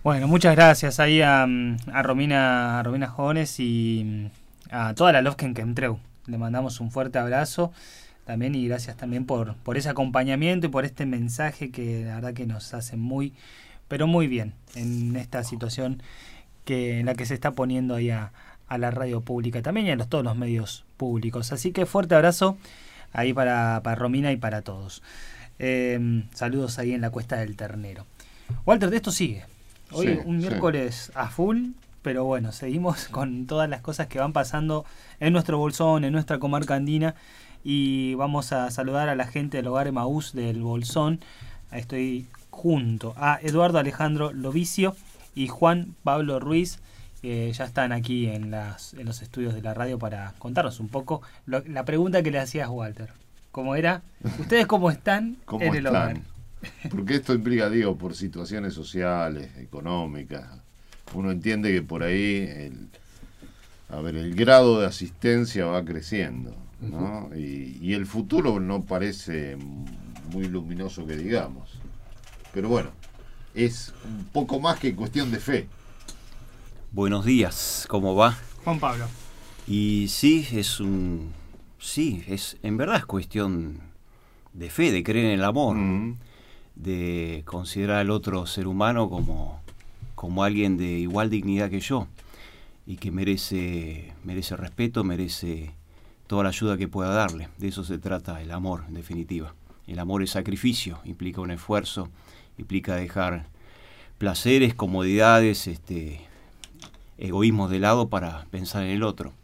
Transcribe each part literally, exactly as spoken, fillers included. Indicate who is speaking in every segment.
Speaker 1: Bueno, muchas gracias ahí a, a Romina, a Romina Jones y a toda la Lofken Chemtreu. Le mandamos un fuerte abrazo también y gracias también por, por ese acompañamiento y por este mensaje que la verdad que nos hace muy, pero muy bien en esta situación que en la que se está poniendo ahí a, a la radio pública también y a los, todos los medios públicos. Así que fuerte abrazo ahí para, para Romina y para todos. Eh, saludos ahí en la Cuesta del Ternero. Walter, de esto sigue. Hoy
Speaker 2: Sí,
Speaker 1: un miércoles
Speaker 2: sí.
Speaker 1: a full, pero bueno, seguimos con todas las cosas que van pasando en nuestro Bolsón, en nuestra comarca andina, y vamos a saludar a la gente del Hogar Emaús del Bolsón. Estoy junto a Eduardo Alejandro Lovicio y Juan Pablo Ruiz, que ya están aquí en, las, en los estudios de la radio para contarnos un poco lo, la pregunta que le hacías, Walter. ¿Cómo era? ¿Ustedes cómo están
Speaker 2: ¿Cómo
Speaker 1: en el
Speaker 2: están?
Speaker 1: hogar?
Speaker 2: Porque esto implica, digo, por situaciones sociales, económicas. Uno entiende que por ahí el, a ver, el grado de asistencia va creciendo, ¿no? Uh-huh. Y, y el futuro no parece muy luminoso que digamos. Pero bueno, es un poco más que cuestión de fe.
Speaker 3: Buenos días, ¿cómo va?
Speaker 1: Juan Pablo.
Speaker 3: Y sí, es un... Sí, es en verdad es cuestión de fe, de creer en el amor, mm. de considerar al otro ser humano como, como alguien de igual dignidad que yo y que merece, merece respeto, merece toda la ayuda que pueda darle. De eso se trata el amor, en definitiva. El amor es sacrificio, implica un esfuerzo, implica dejar placeres, comodidades, este, egoísmos de lado para pensar en el otro.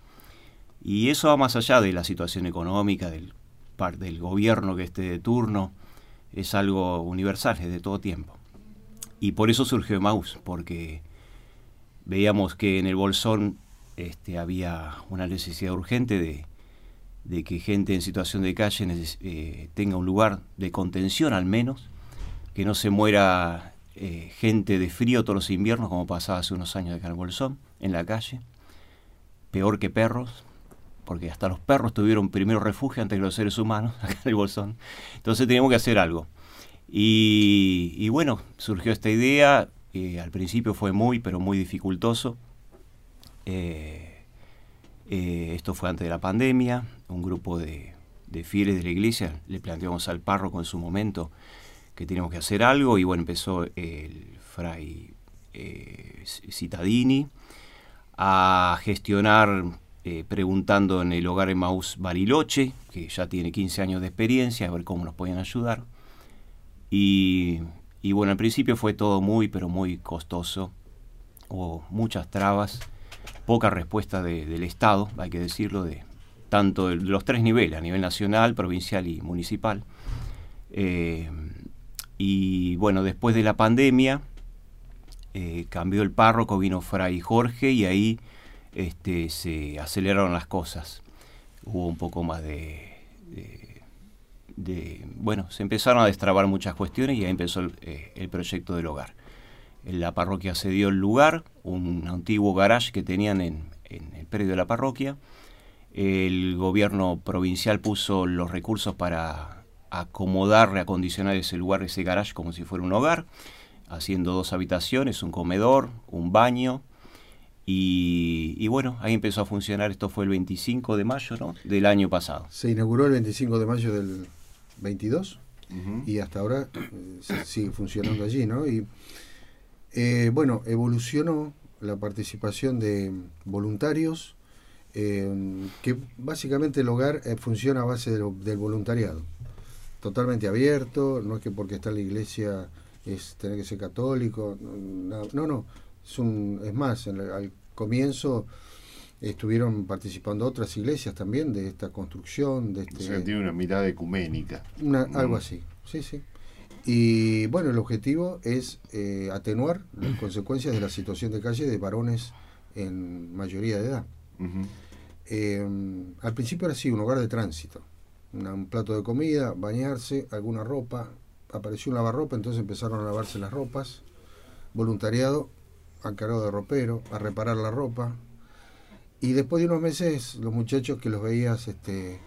Speaker 3: Y eso va más allá de la situación económica, del, del gobierno que esté de turno, es algo universal, es de todo tiempo. Y por eso surgió Emaús, porque veíamos que en el Bolsón este, había una necesidad urgente de, de que gente en situación de calle neces- eh, tenga un lugar de contención al menos, que no se muera eh, gente de frío todos los inviernos, como pasaba hace unos años acá en el Bolsón, en la calle, peor que perros, porque hasta los perros tuvieron primero refugio antes que los seres humanos, acá en el Bolsón. Entonces teníamos que hacer algo. Y, y bueno, surgió esta idea, eh, al principio fue muy, pero muy dificultoso. Eh, eh, esto fue antes de la pandemia, un grupo de, de fieles de la iglesia, le planteamos al párroco en su momento que teníamos que hacer algo, y bueno, empezó el fray eh, Cittadini a gestionar... Eh, preguntando en el Hogar Emaús Bariloche, que ya tiene quince años de experiencia, a ver cómo nos podían ayudar. Y, y bueno, al principio fue todo muy, pero muy costoso. Hubo muchas trabas, poca respuesta de, del Estado, hay que decirlo, de tanto de los tres niveles, a nivel nacional, provincial y municipal. Eh, y bueno, después de la pandemia, eh, cambió el párroco, vino Fray Jorge, y ahí Este, se aceleraron las cosas, hubo un poco más de, de, de bueno, se empezaron a destrabar muchas cuestiones y ahí empezó el, eh, el proyecto del hogar. En la parroquia cedió el lugar, un antiguo garage que tenían en, en el predio de la parroquia. El gobierno provincial puso los recursos para acomodar, reacondicionar ese lugar, ese garage, como si fuera un hogar, haciendo dos habitaciones, un comedor, un baño. Y, y bueno, ahí empezó a funcionar. Esto fue el veinticinco de mayo, ¿no?, del año pasado.
Speaker 4: Se inauguró el veinticinco de mayo del veintidós,
Speaker 2: uh-huh.
Speaker 4: y hasta ahora eh, se sigue funcionando allí, ¿no? Y eh, bueno, evolucionó la participación de voluntarios, eh, que básicamente el hogar eh, funciona a base de lo, del voluntariado. Totalmente abierto, no es que porque está en la iglesia es tener que ser católico, no, no, no. Es, un, es más, en el, al comienzo estuvieron participando otras iglesias también de esta construcción. De este,
Speaker 2: o sea, tiene una mirada ecuménica.
Speaker 4: Una, mm. Algo así, sí, sí. Y bueno, el objetivo es eh, atenuar las consecuencias de la situación de calle de varones en mayoría de edad.
Speaker 2: Uh-huh.
Speaker 4: Eh, al principio era así, un hogar de tránsito. Una, un plato de comida, bañarse, alguna ropa. Apareció un lavarropa, entonces empezaron a lavarse las ropas. Voluntariado, encargado de ropero, a reparar la ropa. Y después de unos meses, los muchachos que los veías, este,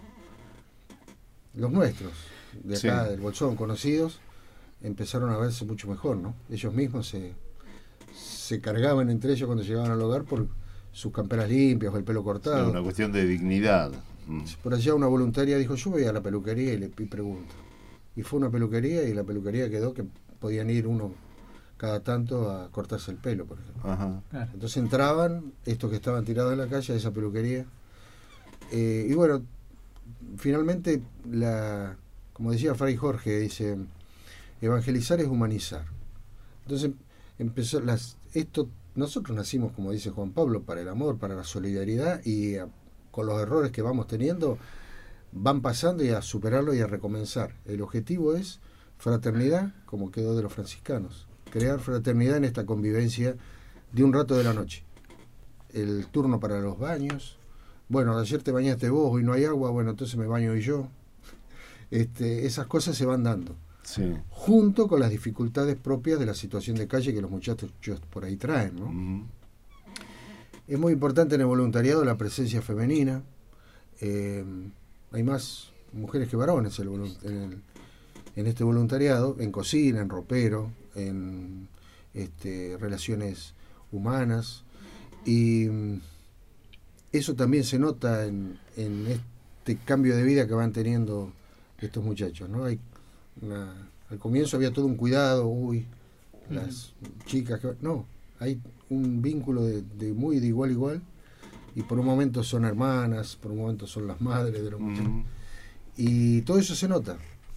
Speaker 4: los nuestros, de acá, sí, del Bolsón, conocidos, empezaron a verse mucho mejor, ¿no? Ellos mismos se, se cargaban entre ellos cuando llegaban al hogar por sus camperas limpias o el pelo cortado.
Speaker 2: Sí, una cuestión de dignidad. Mm.
Speaker 4: Por allá una voluntaria dijo, yo voy a la peluquería y le y pregunto. Y fue una peluquería y la peluquería quedó que podían ir uno cada tanto a cortarse el pelo, por ejemplo.
Speaker 2: Ajá.
Speaker 1: Claro.
Speaker 4: Entonces entraban estos que estaban tirados en la calle a esa peluquería. Eh, y bueno, finalmente, la, como decía Fray Jorge, dice, evangelizar es humanizar. Entonces empezó las esto nosotros nacimos, como dice Juan Pablo, para el amor, para la solidaridad, y a, con los errores que vamos teniendo van pasando y a superarlo y a recomenzar. El objetivo es fraternidad, como quedó de los franciscanos, crear fraternidad en esta convivencia de un rato de la noche. El turno para los baños, bueno, ayer te bañaste vos, hoy no hay agua, bueno, entonces me baño y yo. Este, esas cosas se van dando.
Speaker 2: Sí.
Speaker 4: Junto con las dificultades propias de la situación de calle que los muchachos por ahí traen, ¿no?
Speaker 2: Uh-huh.
Speaker 4: Es muy importante en el voluntariado la presencia femenina. Eh, hay más mujeres que varones en, el, en, el, en este voluntariado, en cocina, en ropero, en este, relaciones humanas. Y eso también se nota en, en este cambio de vida que van teniendo estos muchachos, ¿no? Hay Una, al comienzo había todo un cuidado, uy, las uh-huh. chicas que no, hay un vínculo de, de muy de igual a igual, y por un momento son hermanas, por un momento son las madres de los uh-huh. muchachos, y todo eso se nota.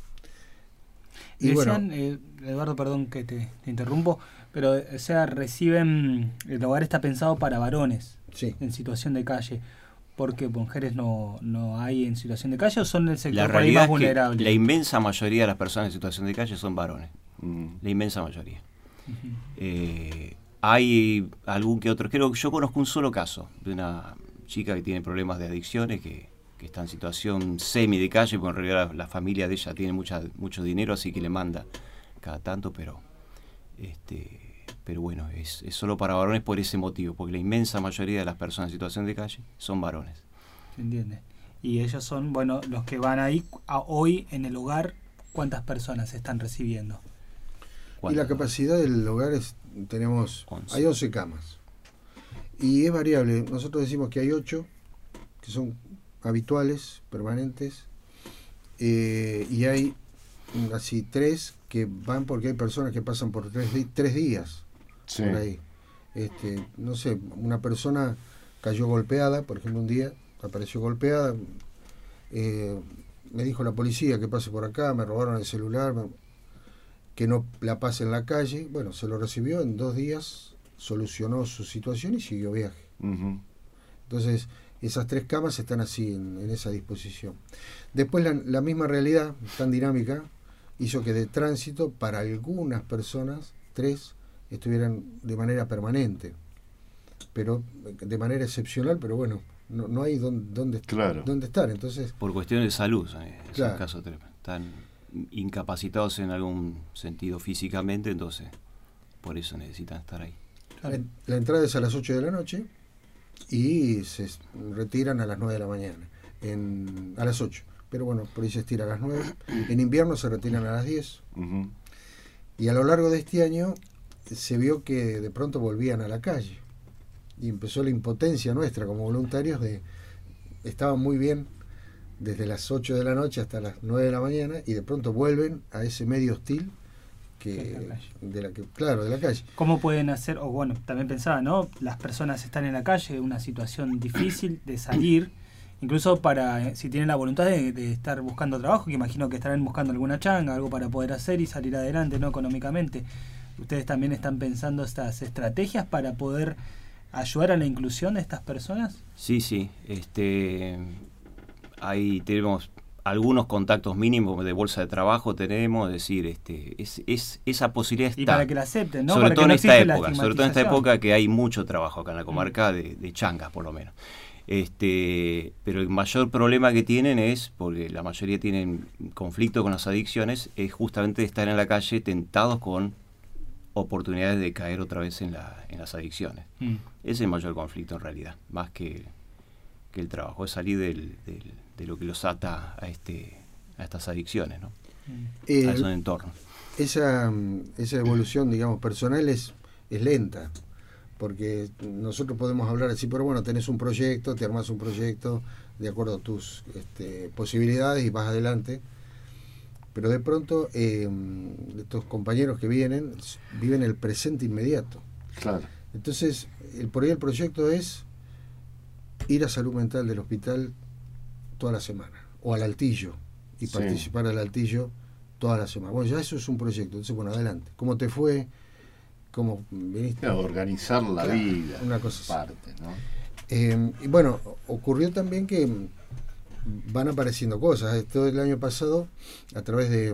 Speaker 1: Y decían, bueno, eh, Eduardo, perdón que te, te interrumpo, pero o sea, reciben, el hogar está pensado para varones,
Speaker 4: sí,
Speaker 1: en situación de calle. ¿Por qué mujeres no, no hay en situación de calle o son el sector
Speaker 3: la
Speaker 1: por ahí más
Speaker 3: es
Speaker 1: vulnerable?
Speaker 3: Que la inmensa mayoría de las personas en situación de calle son varones. Mm. La inmensa mayoría. Uh-huh. Eh, hay algún que otro. Creo que yo conozco un solo caso de una chica que tiene problemas de adicciones, que, que está en situación semi de calle, porque en realidad la, la familia de ella tiene mucha, mucho dinero, así que le manda cada tanto, pero este pero bueno, es, es solo para varones por ese motivo, porque la inmensa mayoría de las personas en situación de calle son varones.
Speaker 1: ¿Se entiende? Y ellos son, bueno, los que van ahí a hoy en el hogar, ¿cuántas personas están recibiendo?
Speaker 4: Y la capacidad del hogar es, tenemos, once. Hay once camas. Y es variable, nosotros decimos que hay ocho, que son habituales, permanentes, eh, y hay así tres que van porque hay personas que pasan por tres, tres días. Sí. Por ahí. Este, no sé, una persona cayó golpeada, por ejemplo, un día apareció golpeada, eh, me dijo la policía que pase por acá, me robaron el celular, me, que no la pase en la calle. Bueno, se lo recibió, en dos días solucionó su situación y siguió viaje. Uh-huh. Entonces, esas tres camas están así, en, en esa disposición. Después la, la misma realidad tan dinámica hizo que de tránsito para algunas personas, tres, estuvieran de manera permanente, pero de manera excepcional, pero bueno, no, no hay dónde, dónde,
Speaker 2: claro.
Speaker 4: dónde estar. Entonces,
Speaker 3: por cuestiones de salud, eh, en
Speaker 4: claro.
Speaker 3: ese caso están incapacitados en algún sentido físicamente, entonces por eso necesitan estar ahí.
Speaker 4: La, la entrada es a las ocho de la noche y se retiran a las nueve de la mañana, en, a las ocho, pero bueno, por ahí se estira a las nueve. En invierno se retiran a las diez. Uh-huh. Y a lo largo de este año se vio que de pronto volvían a la calle y empezó la impotencia nuestra como voluntarios de estaban muy bien desde las ocho de la noche hasta las nueve de la mañana y de pronto vuelven a ese medio hostil que de la que claro de la calle.
Speaker 1: ¿Cómo pueden hacer? O bueno, también pensaba, ¿no? Las personas están en la calle, una situación difícil de salir, incluso para si tienen la voluntad de, de estar buscando trabajo, que imagino que estarán buscando alguna changa, algo para poder hacer y salir adelante, ¿no? Económicamente. ¿Ustedes también están pensando estas estrategias para poder ayudar a la inclusión de estas personas?
Speaker 3: Sí, sí. Este, ahí tenemos algunos contactos mínimos de bolsa de trabajo, tenemos, es decir, este, es, es, esa posibilidad está.
Speaker 1: Y para que la acepten, ¿no?
Speaker 3: Sobre
Speaker 1: para
Speaker 3: todo
Speaker 1: que
Speaker 3: en
Speaker 1: no
Speaker 3: esta época, sobre todo en esta época que hay mucho trabajo acá en la comarca
Speaker 1: mm.
Speaker 3: de, de changas, por lo menos. Este, pero el mayor problema que tienen es, porque la mayoría tienen conflicto con las adicciones, es justamente estar en la calle tentados con oportunidades de caer otra vez en, la, en las adicciones. Mm. Ese es el mayor conflicto en realidad, más que, que el trabajo, es salir del, del, de lo que los ata a, este, a estas adicciones, ¿no?
Speaker 4: Eh,
Speaker 3: a esos entornos.
Speaker 4: Esa, esa evolución, digamos, personal es, es lenta. porque nosotros podemos hablar así, pero bueno, tenés un proyecto, te armás un proyecto de acuerdo a tus este, posibilidades y vas adelante. Pero de pronto eh, estos compañeros que vienen viven el presente inmediato.
Speaker 2: Claro.
Speaker 4: Entonces, el, por ahí el proyecto es ir a salud mental del hospital toda la semana, o al Altillo, y
Speaker 2: Sí.
Speaker 4: participar al Altillo toda la semana. Bueno, ya eso es un proyecto, entonces bueno, adelante. ¿Cómo te fue? ¿Cómo viniste?
Speaker 2: Claro, organizar la
Speaker 4: Claro,
Speaker 2: vida,
Speaker 4: una cosa así.
Speaker 2: parte, ¿no?
Speaker 4: Eh, y bueno, ocurrió también que van apareciendo cosas. Todo el año pasado, a través de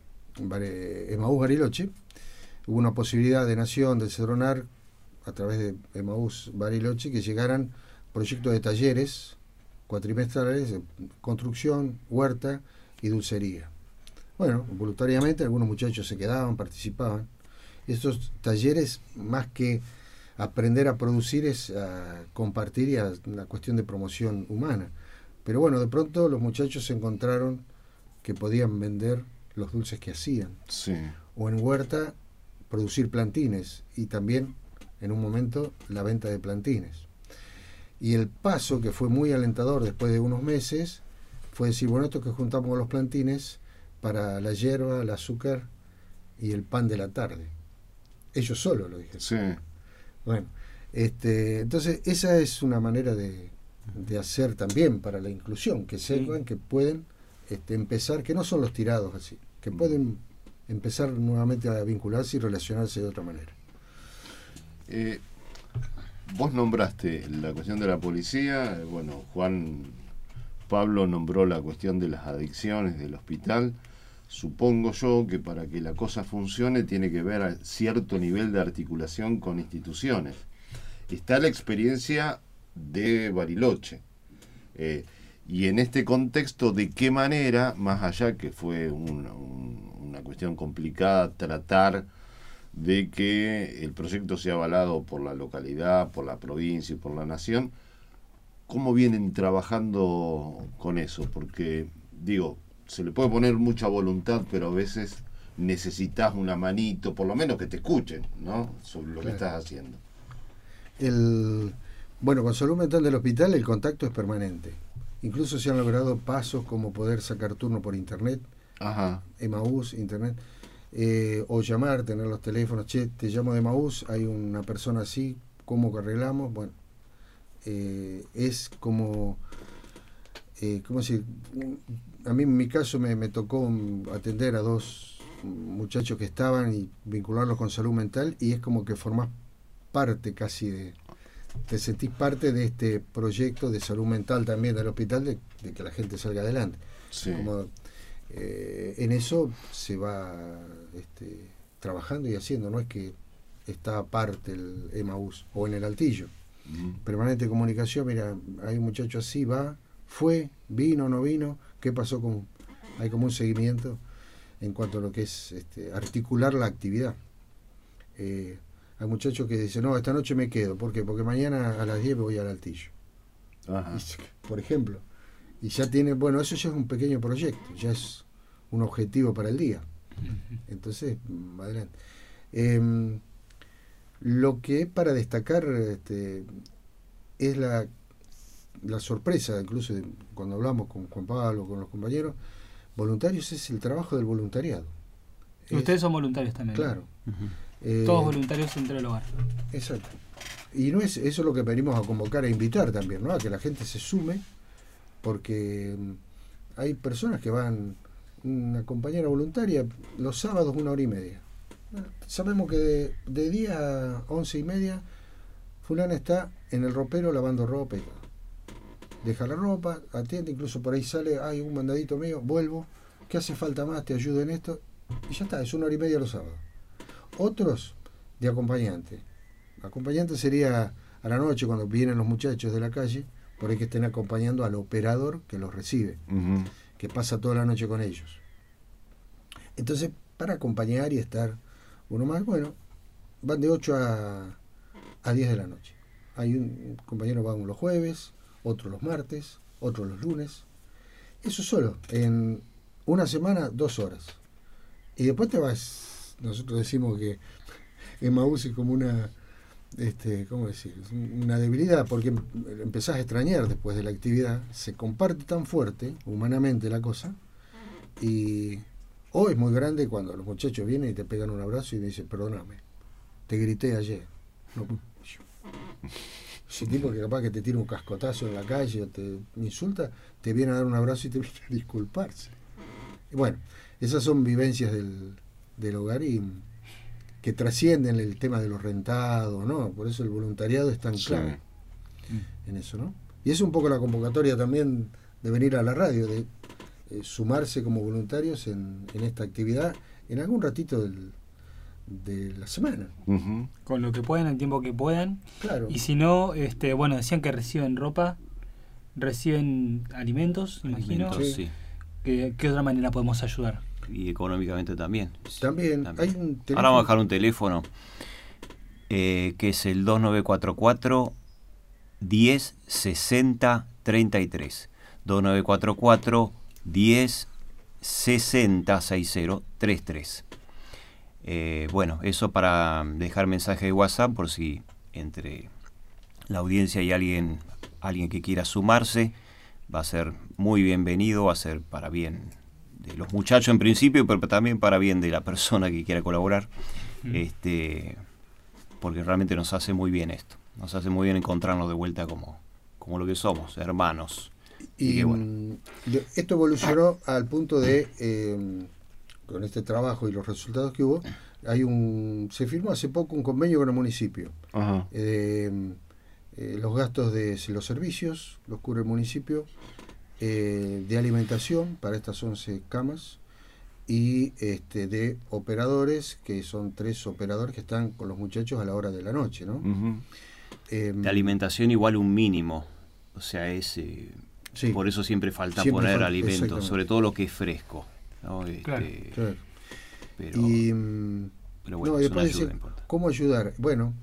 Speaker 4: Emaús Bariloche, hubo una posibilidad de Nación, del Cedronar, a través de Emaús Bariloche, que llegaran proyectos de talleres cuatrimestrales de construcción, huerta y dulcería. Bueno, voluntariamente algunos muchachos se quedaban, participaban. Estos talleres, más que aprender a producir, es a compartir y a una cuestión de promoción humana. Pero bueno, de pronto los muchachos se encontraron que podían vender los dulces que hacían.
Speaker 2: Sí.
Speaker 4: O en huerta, producir plantines. Y también, en un momento, la venta de plantines. Y el paso, que fue muy alentador después de unos meses, fue decir, bueno, esto que juntamos con los plantines para la hierba, el azúcar y el pan de la tarde. Ellos solos lo dijeron.
Speaker 2: Sí.
Speaker 4: Bueno, este, entonces esa es una manera de, de hacer también para la inclusión, que sepan sí. que pueden este, empezar, que no son los tirados así, que pueden empezar nuevamente a vincularse y relacionarse de otra manera.
Speaker 2: Eh, vos nombraste la cuestión de la policía, bueno, Juan Pablo nombró la cuestión de las adicciones del hospital. Supongo yo que para que la cosa funcione tiene que ver a cierto nivel de articulación con instituciones. Está la experiencia de Bariloche. Eh, y en este contexto, ¿de qué manera, más allá que fue una, un, una cuestión complicada, tratar de que el proyecto sea avalado por la localidad, por la provincia y por la nación, cómo vienen trabajando con eso? Porque, digo, se le puede poner mucha voluntad, pero a veces necesitas una manito, por lo menos que te escuchen, ¿no? Sobre lo claro. que estás haciendo.
Speaker 4: El, bueno, con salud mental del hospital el contacto es permanente. Incluso se han logrado pasos como poder sacar turno por internet,
Speaker 2: Ajá.
Speaker 4: Emaús, internet, eh, o llamar, tener los teléfonos, che, te llamo de Emaús, hay una persona así, ¿cómo arreglamos? Bueno, eh, es como, eh, ¿cómo decir? A mí en mi caso me, me tocó atender a dos muchachos que estaban y vincularlos con salud mental, y es como que formás parte casi de, te sentís parte de este proyecto de salud mental también del hospital, de, de que la gente salga adelante.
Speaker 2: Sí.
Speaker 4: Como, eh, en eso se va este, trabajando y haciendo, no es que está aparte el Emaús o en el Altillo. Uh-huh. Permanente comunicación, mira, hay un muchacho así, va, fue, vino, no vino, ¿qué pasó con...? Hay como un seguimiento en cuanto a lo que es este, articular la actividad. Eh, hay muchachos que dicen, no, esta noche me quedo, ¿por qué? Porque mañana a las diez me voy al Altillo.
Speaker 2: Ajá.
Speaker 4: Y, por ejemplo, y ya tiene, bueno, eso ya es un pequeño proyecto, ya es un objetivo para el día. Entonces, adelante. Eh, lo que es para destacar este, es la, la sorpresa, incluso de, cuando hablamos con Juan Pablo, con los compañeros, voluntarios, es el trabajo del voluntariado.
Speaker 1: Y ustedes son voluntarios también.
Speaker 4: Claro.
Speaker 1: Uh-huh. Eh, Todos voluntarios dentro del hogar.
Speaker 4: Exacto. Y no es eso es lo que venimos a convocar, a invitar también, ¿no? A que la gente se sume, porque hay personas que van, una compañera voluntaria, los sábados una hora y media. Sabemos que de, de diez a once y media, fulana está en el ropero lavando ropa y todo. Deja la ropa, atiende, incluso por ahí sale, hay un mandadito mío, vuelvo, ¿qué hace falta más? Te ayudo en esto. Y ya está, es una hora y media los sábados. Otros de acompañante. Acompañante sería a la noche cuando vienen los muchachos de la calle, por ahí que estén acompañando al operador que los recibe, uh-huh. que pasa toda la noche con ellos. Entonces, para acompañar y estar uno más, bueno, van de ocho a, a diez de la noche. Hay un compañero va los jueves, otro los martes, otro los lunes. Eso solo, en una semana, dos horas. Y después te vas, nosotros decimos que Emaús es como una este, ¿cómo decir? Una debilidad, porque empezás a extrañar después de la actividad, se comparte tan fuerte, humanamente la cosa, y o es muy grande cuando los muchachos vienen y te pegan un abrazo y me dicen, perdóname, te grité ayer. No, ese tipo que capaz que te tira un cascotazo en la calle o te insulta, te viene a dar un abrazo y te viene a disculparse. Y bueno, esas son vivencias del, del hogar y que trascienden el tema de los rentados, ¿no? Por eso el voluntariado es tan clave sí. en eso, ¿no? Y es un poco la convocatoria también de venir a la radio, de eh, sumarse como voluntarios en, en esta actividad en algún ratito del, de la semana.
Speaker 1: Uh-huh. Con lo que puedan, el tiempo que puedan.
Speaker 4: Claro.
Speaker 1: Y si no, este, bueno, decían que reciben ropa, reciben alimentos, imagino.
Speaker 3: Alimentos, sí.
Speaker 1: ¿Qué, ¿Qué otra manera podemos ayudar?
Speaker 3: Y económicamente también.
Speaker 4: También.
Speaker 3: también.
Speaker 4: Hay un
Speaker 3: Ahora vamos a dejar un teléfono eh, que es el dos nueve cuatro cuatro, diez, sesenta, treinta y tres. dos nueve cuatro cuatro, diez, sesenta, sesenta, treinta y tres. Eh, bueno, eso para dejar mensaje de WhatsApp por si entre la audiencia hay alguien, alguien que quiera sumarse, va a ser muy bienvenido, va a ser para bien de los muchachos en principio, pero también para bien de la persona que quiera colaborar, mm. este, porque realmente nos hace muy bien esto, nos hace muy bien encontrarnos de vuelta como, como lo que somos, hermanos.
Speaker 4: Y, y que, bueno. Esto evolucionó al punto de, eh, con este trabajo y los resultados que hubo, hay un se firmó hace poco un convenio con el municipio.
Speaker 2: Ajá.
Speaker 4: Eh, eh, los gastos de los servicios los cubre el municipio, eh, de alimentación para estas once camas y este de operadores, que son tres operadores que están con los muchachos a la hora de la noche, ¿no?
Speaker 2: Uh-huh.
Speaker 3: eh, de alimentación igual un mínimo, o sea, es eh, sí. por eso siempre falta siempre poner falta, alimentos, sobre todo lo que es fresco, ¿no? Este,
Speaker 4: claro, claro.
Speaker 3: Pero,
Speaker 4: y,
Speaker 3: pero bueno,
Speaker 4: no,
Speaker 3: es una ayuda
Speaker 4: decir,
Speaker 3: importante.
Speaker 4: ¿Cómo ayudar? Bueno,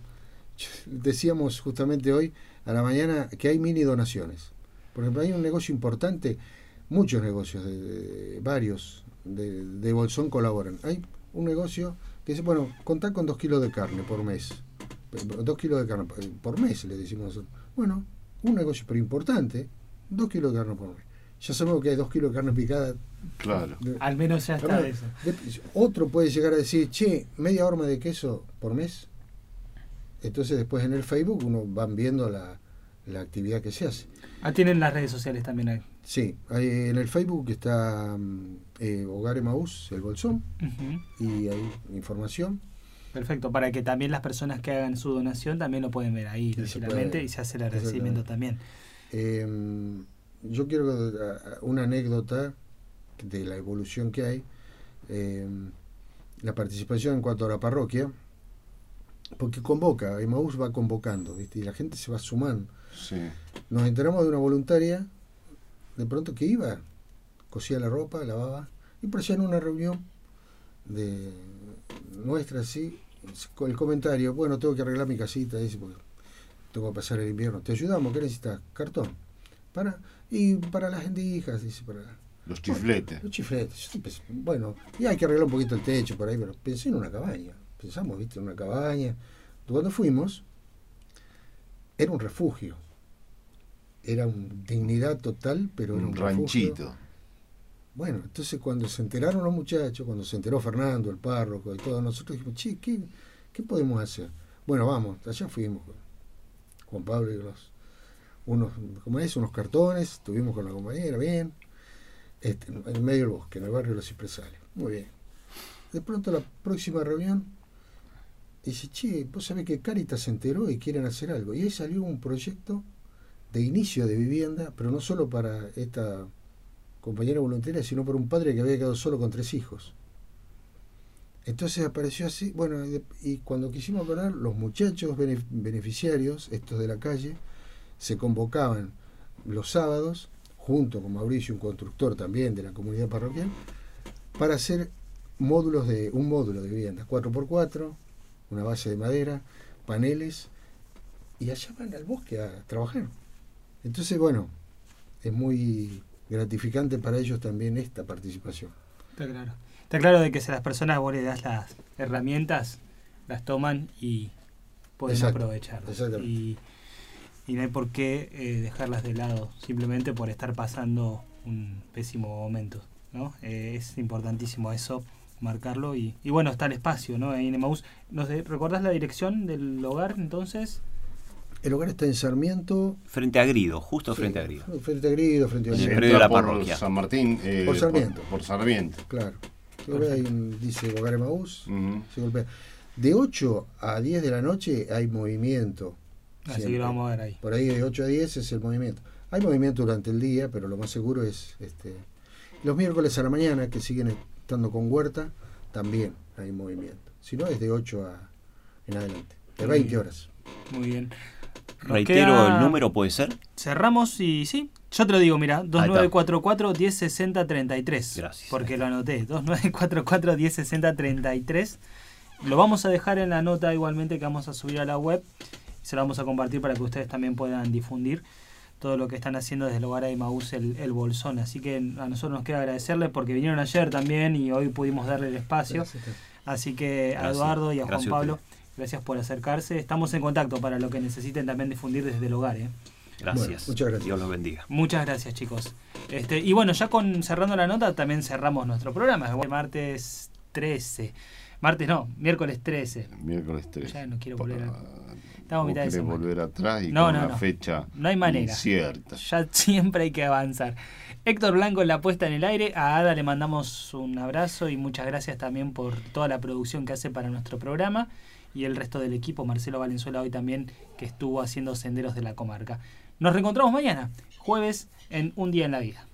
Speaker 4: decíamos justamente hoy a la mañana que hay mini donaciones. Por ejemplo, hay un negocio importante, muchos negocios, de, de varios de, de Bolsón colaboran. Hay un negocio que dice, bueno, contá con dos kilos de carne por mes. Dos kilos de carne por mes, le decimos nosotros. Bueno, un negocio pero importante, dos kilos de carne por mes. Ya sabemos que hay dos kilos de carne picada.
Speaker 2: Claro.
Speaker 1: De, Al menos ya está eso.
Speaker 4: De, otro puede llegar a decir, che, media horma de queso por mes. Entonces después en el Facebook uno van viendo la, la actividad que se hace.
Speaker 1: Ah, tienen las redes sociales también ahí.
Speaker 4: Sí, hay, en el Facebook está eh, Hogar Emaús, el Bolsón, uh-huh. y hay información.
Speaker 1: Perfecto, para que también las personas que hagan su donación también lo pueden ver ahí, lógicamente, y se hace el agradecimiento también.
Speaker 4: Eh, yo quiero una anécdota de la evolución que hay, eh, la participación en cuanto a la parroquia, porque convoca, Emaús va convocando, ¿viste? Y la gente se va sumando.
Speaker 2: Sí.
Speaker 4: Nos enteramos de una voluntaria, de pronto que iba, cosía la ropa, lavaba, y por allá en una reunión de nuestra, así, con el comentario, bueno, tengo que arreglar mi casita, dice, porque tengo que pasar el invierno, ¿te ayudamos? ¿Qué necesitas? Cartón. Para, y para las endijas, dice, para
Speaker 2: los chifletes.
Speaker 4: Bueno, los chifletes. Bueno, y hay que arreglar un poquito el techo por ahí, pero pensé en una cabaña. Pensamos, viste, en una cabaña. Cuando fuimos, era un refugio. Era una dignidad total, pero era un, un
Speaker 2: ranchito.
Speaker 4: Refugio. Bueno, entonces cuando se enteraron los muchachos, cuando se enteró Fernando, el párroco y todos nosotros, dijimos, che, ¿qué, qué podemos hacer? Bueno, vamos, allá fuimos. Juan Pablo y los, unos, ¿cómo es? Unos cartones, estuvimos con la compañera, bien. Este, en el medio del bosque, en el barrio de los Cipresales. Muy bien. De pronto la próxima reunión dice, che, vos sabés que Cáritas se enteró y quieren hacer algo. Y ahí salió un proyecto de inicio de vivienda, pero no solo para esta compañera voluntaria, sino para un padre que había quedado solo con tres hijos. Entonces apareció así, bueno, y, y cuando quisimos hablar, los muchachos beneficiarios, estos de la calle, se convocaban los sábados, junto con Mauricio, un constructor también de la comunidad parroquial, para hacer módulos de un módulo de vivienda, cuatro por cuatro, una base de madera, paneles, y allá van al bosque a trabajar. Entonces, bueno, es muy gratificante para ellos también esta participación.
Speaker 1: Está claro. Está claro de que si a las personas vos le das las herramientas, las toman y pueden
Speaker 4: Exacto,
Speaker 1: aprovechar.
Speaker 4: exactamente.
Speaker 1: Y, y no hay por qué eh, dejarlas de lado, simplemente por estar pasando un pésimo momento, ¿no? Eh, es importantísimo eso, marcarlo. Y, y bueno, está el espacio, ¿no? Ahí en Emaús. ¿Nos de- ¿Recordás la dirección del hogar, entonces?
Speaker 4: El hogar está en Sarmiento.
Speaker 3: Frente a Grido, justo frente a Grido.
Speaker 4: Frente a Grido, frente a
Speaker 3: En el
Speaker 2: Se
Speaker 3: predio
Speaker 2: entra
Speaker 3: de la
Speaker 2: por
Speaker 3: parroquia.
Speaker 2: San Martín. eh,
Speaker 4: Por Sarmiento.
Speaker 2: Por, por Sarmiento.
Speaker 4: Claro. Yo veo ahí un- dice Hogar Emaús.
Speaker 2: Ujú.
Speaker 4: Se golpea. De ocho a diez de la noche hay movimiento.
Speaker 1: Así
Speaker 4: siempre.
Speaker 1: que lo vamos a ver ahí.
Speaker 4: Por ahí de ocho a diez es el movimiento. Hay movimiento durante el día, pero lo más seguro es este los miércoles a la mañana, que siguen estando con huerta, también hay movimiento. Si no, es de ocho a en adelante. De
Speaker 1: Muy
Speaker 4: veinte
Speaker 1: bien.
Speaker 4: horas.
Speaker 1: Muy bien. Nos
Speaker 3: Reitero,
Speaker 1: queda-
Speaker 3: el número puede ser.
Speaker 1: Cerramos y sí, yo te lo digo, mira, dos
Speaker 3: Ahí está.
Speaker 1: nueve cuatro cuatro, uno cero seis cero, tres tres.
Speaker 3: Gracias.
Speaker 1: Porque lo anoté, dos nueve cuatro cuatro, uno cero seis cero, tres tres. Lo vamos a dejar en la nota igualmente que vamos a subir a la web. Y se lo vamos a compartir para que ustedes también puedan difundir todo lo que están haciendo desde el hogar de Emaús, el, el Bolsón. Así que a nosotros nos queda agradecerles porque vinieron ayer también y hoy pudimos darle el espacio. Así que a
Speaker 3: Gracias.
Speaker 1: Eduardo y a
Speaker 3: Gracias
Speaker 1: Juan
Speaker 3: a
Speaker 1: Pablo,
Speaker 3: ustedes.
Speaker 1: gracias por acercarse. Estamos en contacto para lo que necesiten también difundir desde el hogar, ¿eh?
Speaker 3: Gracias.
Speaker 4: Bueno, muchas gracias.
Speaker 3: Dios los bendiga.
Speaker 1: Muchas gracias, chicos. Este, y bueno, ya con cerrando la nota, también cerramos nuestro programa. Es martes trece. Martes no, miércoles trece.
Speaker 2: Miércoles tres.
Speaker 1: Ya no quiero volver a-
Speaker 2: Pa-
Speaker 1: Estamos a
Speaker 2: vos
Speaker 1: mitad de
Speaker 2: querés
Speaker 1: semana.
Speaker 2: volver atrás y
Speaker 1: No,
Speaker 2: con
Speaker 1: no,
Speaker 2: una
Speaker 1: no.
Speaker 2: fecha
Speaker 1: No hay manera.
Speaker 2: incierta.
Speaker 1: Ya siempre hay que avanzar. Héctor Blanco en la puesta en el aire. A Ada le mandamos un abrazo y muchas gracias también por toda la producción que hace para nuestro programa. Y el resto del equipo, Marcelo Valenzuela hoy también, que estuvo haciendo Senderos de la Comarca. Nos reencontramos mañana, jueves, en Un Día en la Vida.